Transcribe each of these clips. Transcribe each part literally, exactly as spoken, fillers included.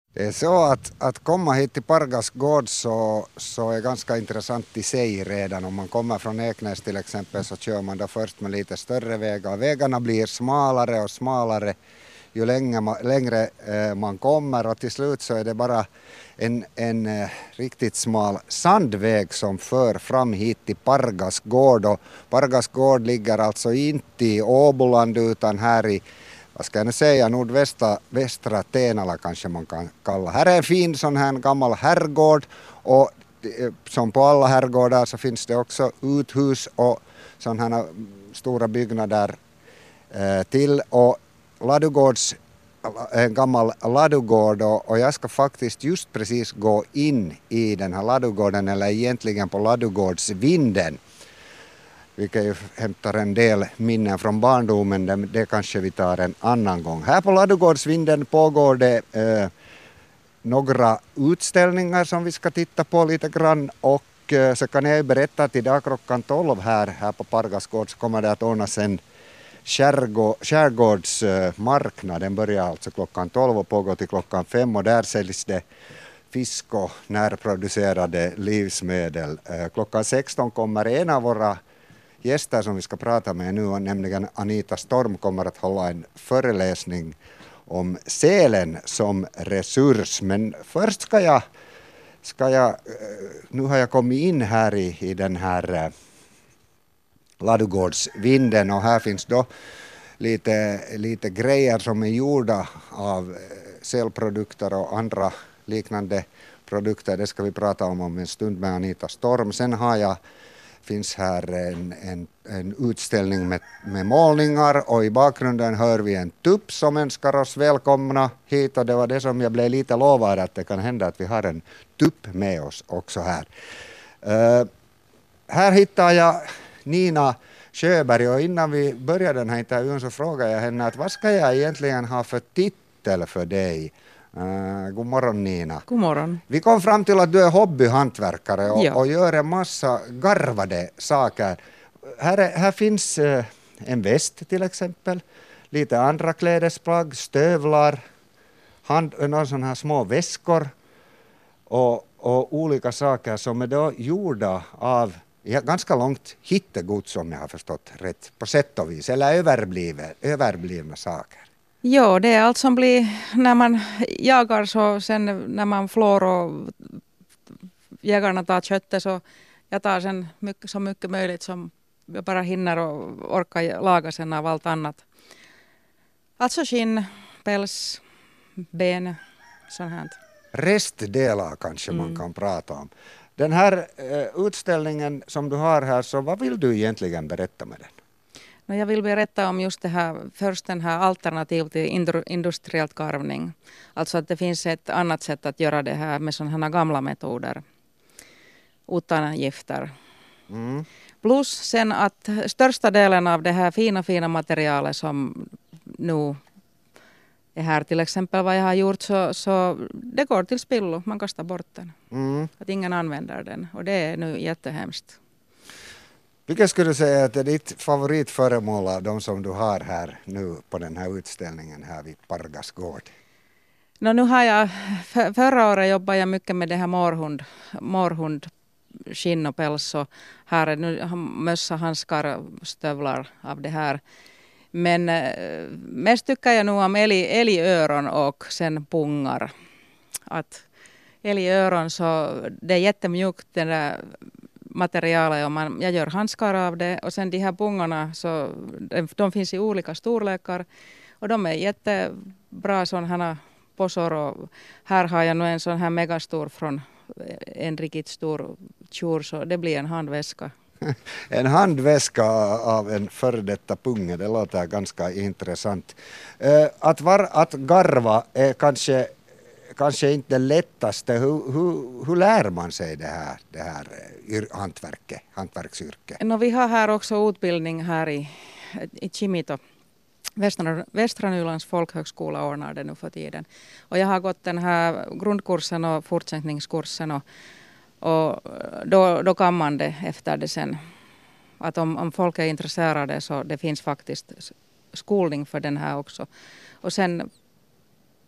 Det är så att, att komma hit till Pargas gård så, så är ganska intressant i sig redan. Om man kommer från Eknäs till exempel så kör man då först med lite större vägar. Vägarna blir smalare och smalare ju längre, längre eh, man kommer och till slut så är det bara en, en eh, riktigt smal sandväg som för fram hit till Pargas gård. Och Pargas gård ligger alltså inte i Åboland utan här i, vad ska jag nu säga, nordvästra västra Tenala kanske man kan kalla. Här är en fin sån här gammal herrgård och som på alla herrgårdar så finns det också uthus och sådana här stora byggnader eh, till och ladugårds, en gammal ladugård och, och jag ska faktiskt just precis gå in i den här ladugården eller egentligen på ladugårdsvinden. Vilket ju hämtar en del minnen från barndomen, det, det kanske vi tar en annan gång. Här på Ladugårdsvinden pågår det eh, några utställningar som vi ska titta på lite grann och eh, så kan jag berätta att idag klockan tolv här, här på Pargas gård så kommer det att ordnas en skärgård, skärgårdsmarknad. Den börjar alltså klockan tolv och pågår till klockan fem och där säljs det fisk och närproducerade livsmedel. Eh, klockan sexton kommer en av våra gäster som vi ska prata med nu, nämligen Anita Storm, kommer att hålla en föreläsning om sälen som resurs. Men först ska jag, ska jag nu har jag kommit in här i, i den här Ladugårdsvinden och här finns då lite, lite grejer som är gjorda av sälprodukter och andra liknande produkter. Det ska vi prata om om en stund med Anita Storm. Sen har jag finns här en, en, en utställning med, med målningar och i bakgrunden hör vi en tupp som önskar oss välkomna hit och det var det som jag blev lite lovad att det kan hända att vi har en tupp med oss också här. Uh, här hittar jag Nina Sjöberg och innan vi börjar den här intervjun så frågar jag henne att vad ska jag egentligen ha för titel för dig? Uh, god morgon Nina. God morgon. Vi kom fram till att du är hobbyhantverkare och, Ja. och gör en massa garvade saker. Här, är, här finns uh, en väst till exempel, lite andra klädesplagg, stövlar, hand, några sådana här små väskor och, och olika saker som är då gjorda av ja, ganska långt hittegods som jag har förstått rätt på sätt och vis, eller överblivna, överblivna saker. Ja, det är allt som blir när man jagar så sen när man flår och jägarna tar köttet så jag tar sen mycket, så mycket möjligt som jag bara hinner och orkar laga sen av allt annat. Alltså skinn, päls, ben, sånt här. Restdelar kanske Mm. man kan prata om. Den här eh, utställningen som du har här, så vad vill du egentligen berätta med den? No, jag vill berätta om just det här, först den här alternativ till indu- industriellt karvning. Alltså att det finns ett annat sätt att göra det här med sådana här gamla metoder. Utan gifter. Mm. Plus sen att största delen av det här fina fina materialet som nu är här till exempel vad jag har gjort så, så det går till spillo. Man kastar bort den. Mm. Att ingen använder den. Och det är nu jättehemskt. Vilket skulle du säga att är ditt favoritföremål av de som du har här nu på den här utställningen här vid Pargas gård? No, nu har jag, för, förra året jobbade jag mycket med det här morhund, morhund skinn och päls och här är nu mössa, handskar, stövlar av det här. Men äh, mest tycker jag nog om älg, älgöron och sen pungar. Att älgöron så det är jättemjukt det där materialet och man, jag gör handskar av det och sen de här pungarna så de, de finns i olika storlekar och de är jättebra sådana posor och här har jag nu en sån här megastor från en riktigt stor tjur så det blir en handväska. En handväska av en före detta punge, det låter ganska intressant. Uh, att, var, att garva är kanske, kanske inte det lättaste. Hur, hur, hur lär man sig det här, det här yr, hantverket, hantverksyrket? No, vi har här också utbildning här i, i Kimito. Västra, Västra Nylands folkhögskola ordnar det nu för tiden. Och jag har gått den här grundkursen och fortsättningskursen och, och då, då kan man det efter det sen. Att om, om folk är intresserade så det finns faktiskt skolning för den här också. Och sen,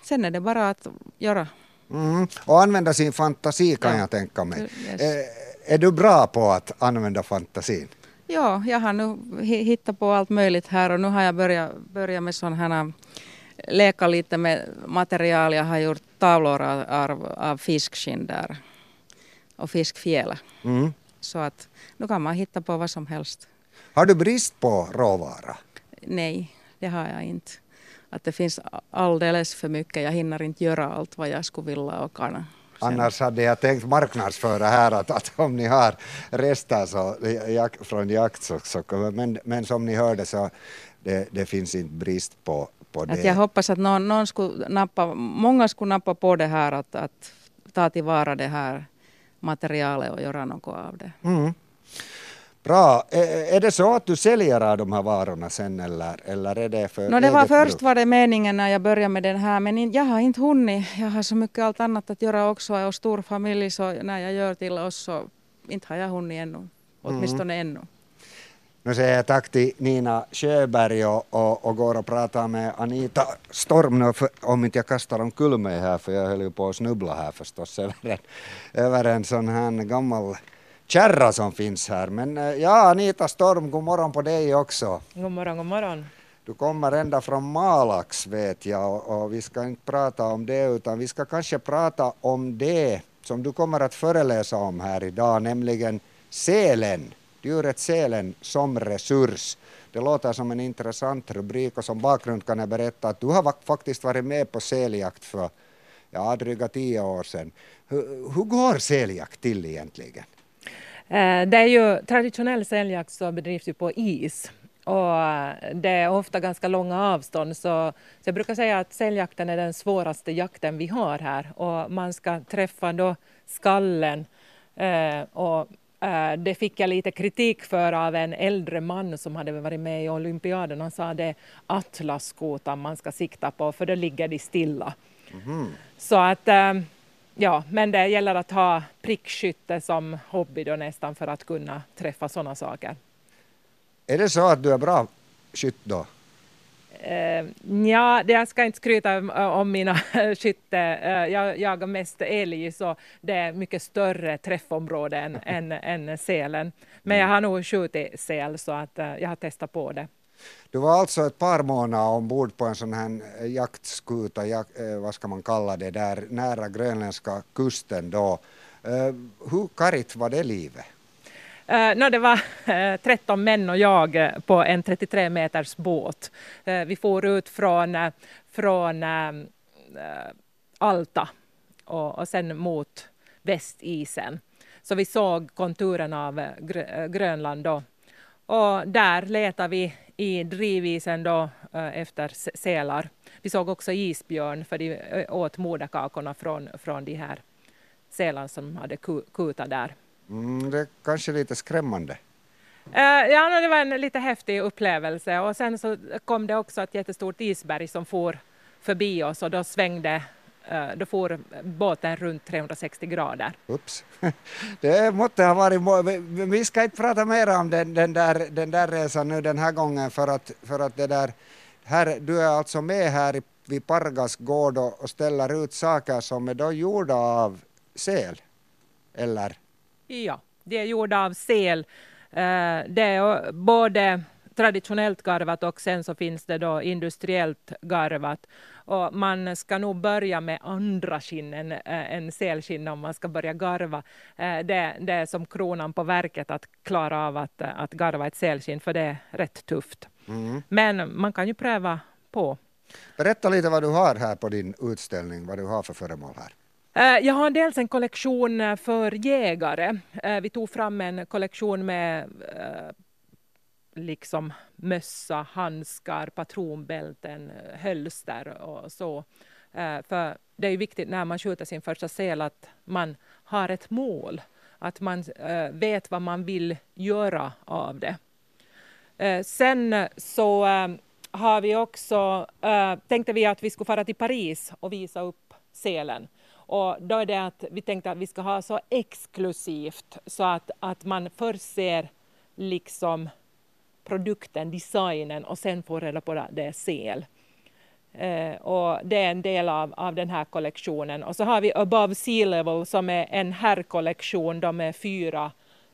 sen är det bara att göra. Mm. Och använda sin fantasi kan ja. jag tänka mig. Yes. Är, är du bra på att använda fantasin? Ja, jag har nu hittat på allt möjligt här och nu har jag börjat, börjat med sån här leka lite med material. Jag har gjort tavlor av, av, av fiskskinn där och fiskfjäla. Mm. Så att nu kan man hitta på vad som helst. Har du brist på råvara? Nej, det har jag inte. Att det finns alldeles för mycket. Jag hinner inte göra allt vad jag skulle vilja och kan. Annars hade jag tänkt marknadsföra här att, att om ni har rester så, jak, från jakt så, så men, men som ni hörde så det, det finns inte brist på, på det. Att jag hoppas att någon, någon skulle nappa, många skulle nappa på det här att, att ta tillvara det här materialet och göra något av det. Mm. Bra. Är, är det så att du säljer av de här varorna sen eller, eller är det för no, det var först bruk? var det meningen när jag började med den här men jag har inte hunnit. Jag har så mycket allt annat att göra också och stor familj så när jag gör till oss så inte har jag hunnit ännu. Åtminstone mm. ännu. Nu säger jag tack till Nina Sjöberg och, och, och går och pratar med Anita Storm nu, för, om inte jag kastar omkull mig här för jag höll ju på att snubbla här förstås över en, över en sån här gammal kärra som finns här. Men ja, Anita Storm, god morgon på dig också. God morgon, god morgon. Du kommer ända från Malax vet jag och, och vi ska inte prata om det utan vi ska kanske prata om det som du kommer att föreläsa om här idag, nämligen sälen. Djuret sälen som resurs. Det låter som en intressant rubrik och som bakgrund kan jag berätta att du har faktiskt varit med på säljakt för ja, dryga tio år sedan. Hur, hur går säljakt till egentligen? Det är ju traditionell säljakt så bedrivs ju på is och det är ofta ganska långa avstånd så, så jag brukar säga att säljjakten är den svåraste jakten vi har här och man ska träffa då skallen och det fick jag lite kritik för av en äldre man som hade varit med i olympiaden. Han sa det atlasskotan man ska sikta på för då ligger de stilla. Mm. Så att ja, men det gäller att ha prickskytte som hobby då nästan för att kunna träffa sådana saker. Är det så att du är bra skytt då? Uh, ja, jag ska inte skryta om, om mina skytte. Uh, jag jagar mest älg så det är mycket större träffområden än, än sälen. Men jag har nog skjutit säl så att uh, jag har testat på det. Du var alltså ett par månader ombord på en sån här jaktskuta, jak, eh, vad ska man kalla det, där nära grönländska kusten då. Uh, hur karigt var det livet? Uh, no, det var uh, tretton män och jag på en trettiotre meters båt. Uh, vi for ut från, uh, från uh, Alta och, och sen mot västisen. Så vi såg konturen av uh, Grönland då. Och där letade vi i drivisen då uh, efter sälar. Vi såg också isbjörn för de uh, åt moderkakorna från, från de här sälarna som hade ku, kutat där. Mm, det är kanske lite skrämmande. Uh, ja, det var en lite häftig upplevelse och sen så kom det också ett jättestort isberg som for förbi oss och då svängde, uh, då for båten runt trehundrasextio grader. Ups, det måste ha varit, vi ska inte prata mer om den, den, där, den där resan nu den här gången för att, för att det där, här, du är alltså med här i, vid Pargas gård och, och ställer ut saker som är då gjorda av säl, eller? Ja, det är gjorda av säl. Det är både traditionellt garvat och sen så finns det då industriellt garvat. Och man ska nog börja med andra skinn än, än sälskinn om man ska börja garva. Det, det är som kronan på verket att klara av att, att garva ett sälskinn för det är rätt tufft. Mm. Men man kan ju pröva på. Berätta lite vad du har här på din utställning, vad du har för föremål här. Jag har dels en kollektion för jägare. Vi tog fram en kollektion med liksom mössa, handskar, patronbälten, hölster och så. För det är ju viktigt när man skjuter sin första säl att man har ett mål. Att man vet vad man vill göra av det. Sen så har vi också, tänkte vi att vi skulle fara till Paris och visa upp sälen. Och då är det att vi tänkte att vi ska ha så exklusivt så att, att man först ser liksom produkten, designen och sen får reda på att det är säl. Eh, och det är en del av, av den här kollektionen. Och så har vi Above Sea Level som är en herrkollektion. De är fyra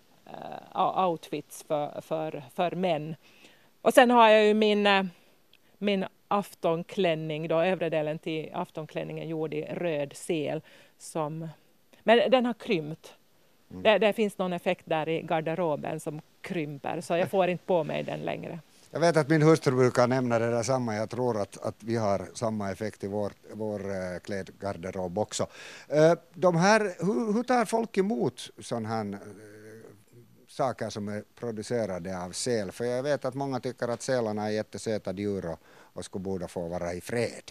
eh, outfits för, för, för män. Och sen har jag ju min, eh, min aftonklänning, då, övre delen till aftonklänningen gjord i röd sel. Som, men den har krympt. Mm. Det, det finns någon effekt där i garderoben som krymper, så jag får inte på mig den längre. Jag vet att min hustru brukar nämna det där samma. Jag tror att, att vi har samma effekt i vår, vår uh, klädgarderob också. Uh, de här, hur, hur tar folk emot sådana här uh, saker som är producerade av säl? För jag vet att många tycker att sälarna är jättesöta djur och, och skulle borde få vara i fred.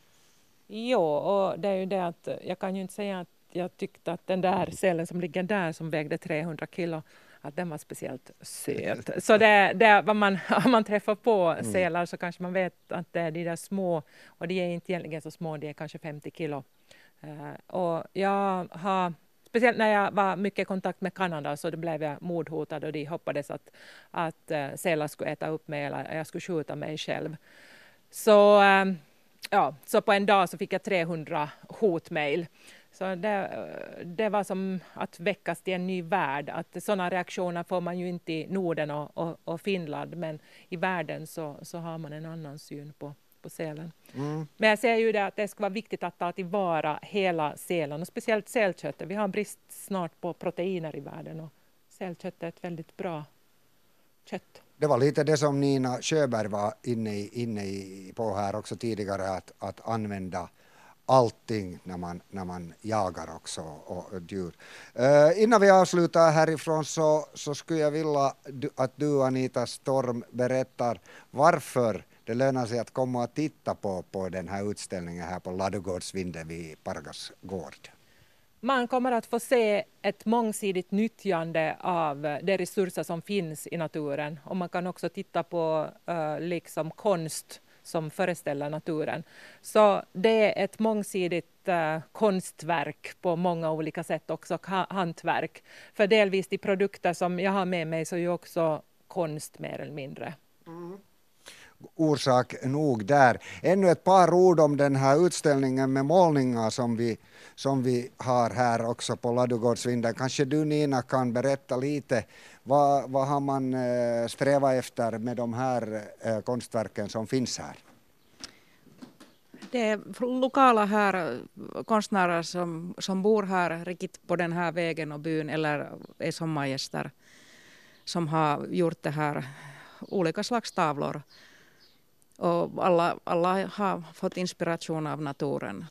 Jo, och det är ju det att jag kan ju inte säga att jag tyckte att den där sälen som ligger där som vägde trehundra kilo, att den var speciellt söt. Så det, det, vad man, om man träffar på mm. sälar så kanske man vet att det är de där små, och de är inte egentligen så små, de är kanske femtio kilo. Uh, och jag har, speciellt när jag var mycket i kontakt med Kanada, så då blev jag mordhotad och de hoppades att, att uh, sälar skulle äta upp mig eller jag skulle skjuta mig själv. Så, uh, ja, så på en dag så fick jag trehundra hotmail. Så det, det var som att väckas till en ny värld. Att sådana reaktioner får man ju inte i Norden och, och, och Finland, men i världen så, så har man en annan syn på, på sälen. Mm. Men jag säger ju det att det ska vara viktigt att ta tillvara hela sälen, och speciellt sälköttet. Vi har brist snart på proteiner i världen, och sälkött är ett väldigt bra kött. Det var lite det som Nina Sjöberg var inne, i, inne i, på här också tidigare, att, att använda allting när man, när man jagar också och, och djur. Uh, innan vi avslutar härifrån så, så skulle jag vilja att du, Anita Storm, berättar varför det lönar sig att komma och titta på, på den här utställningen här på Ladugårdsvinden vid Pargas gård. Man kommer att få se ett mångsidigt nyttjande av de resurser som finns i naturen, och man kan också titta på uh, liksom konst som föreställer naturen. Så det är ett mångsidigt uh, konstverk på många olika sätt, också ha- hantverk. För delvis de produkter som jag har med mig så är ju också konst mer eller mindre. Mm. Orsak nog där. Ännu ett par ord om den här utställningen med målningar som vi, som vi har här också på Ladugårdsvinden. Kanske du, Nina, kan berätta lite. Vad, vad har man eh, strävat efter med de här eh, konstverken som finns här? Det är lokala här konstnärer som, som bor här riktigt på den här vägen och byn, eller är sommargäster, som har gjort det här, olika slags tavlor. Och alla, alla har fått inspiration av naturen.